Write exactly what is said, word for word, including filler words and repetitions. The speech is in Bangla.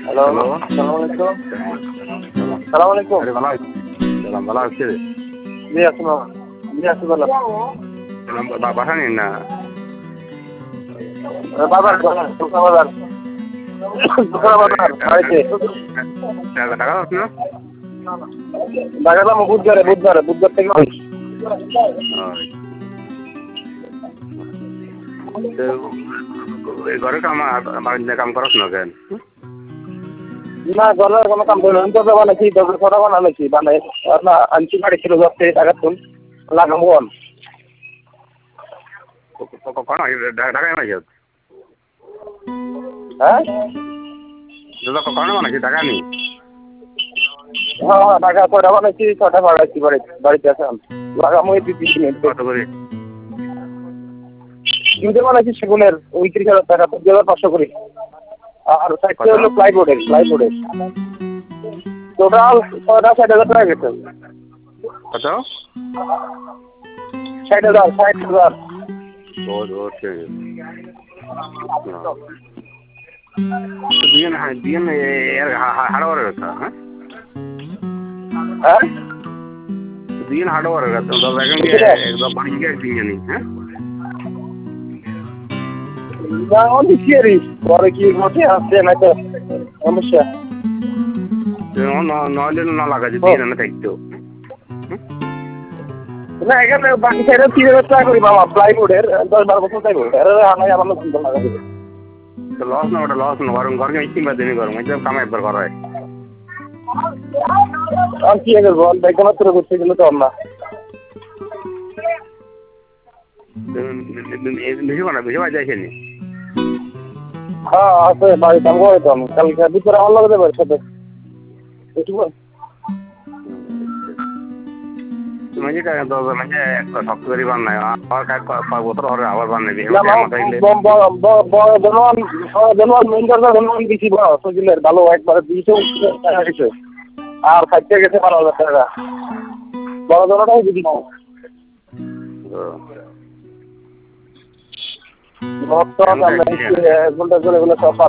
হ্যালো, আসসালামু আলাইকুম। আসসালামু আলাইকুম। আরে ভালো আছি। সালাম ভালো আছে? জি আসসালাম। জি আছি ভালো। বা বাসা নেই না? বাজার বাজার শুকনা বাজার। শুকনা বাজার বাড়িতে। টাকা টাকা আছে না? লাগালাম বুধবারে বুধবারে বুধবার থেকে ওই ঘরে কাম বাড়িতে কাম করছ না কেন? না ঘরের কোনো কাম করি না। তো বানাইছি দশ ছটা বানাইছি বানাই না আনছি বাড়ি ছিল দশ থেকে টাকা তুল লাগাবো অন। ঢাকায় নাই যাও? হ্যাঁ? দাদা কখনো বানাইছি টাকা নেই? হ্যাঁ হ্যাঁ টাকা ছটা বানাইছি ছটা বাড়াইছি বাড়িতে বাড়িতে আছে লাগাবো এই দুই তিন মিনিট। কত করে? তিনটে বানাইছি সেগুনের উনত্রিশ হাজার টাকা দুই হাজার পাঁচশো করে। আর সাইডটা হলো প্লাইবোর্ডের প্লাইবোর্ডের টোটাল ছয়টা ষাট হাজার টাকা গেছে। কত? ষাট হাজার ষাট হাজার। ওকে দিন দিন এর হাড় কথা হ্যাঁ হ্যাঁ দিন হাড় কথা তো এখন কি একদম পানি কি একদিন জানি হ্যাঁ না অনেক কি পরে কি ঘটে আসছে না তো সমস্যা নইলে না লাগা যদি না থাকতো না এখানে বাকি সাইডে তিন হাজার টাকা করি বাবা প্লাইবোর্ডের দশ বারো বছর চাইবো এর আনাই আমার চিন্তা লাগা দেবে তো লস না ওটা লস না গরম ঘরকে ইস্তিমা দিনই গরম একদম কামাই একবার করা হয় আর কি আগে বল বেতন তো করতে গেলে তো না বেশি বানা বেশি বাজে আসেনি হ্যাঁ আছে বাড়ি দাম করে তো কালকে দুপুরে আমার লাগে দেবে সাথে এটুকু म्हणजे काय म्हणजे সফটওয়্যার বানায় আর কাজ বছর ধরে আবার বানাবে জনগণ জনগণ মেইন কথা জনগণ বেশি বড় সজিলের ভালো একবার দুইশো টাকা গেছে আর খাইতে গেছে বারো হাজার টাকা বড় জনটাই যদি এক ঘন্টা করে বলে সব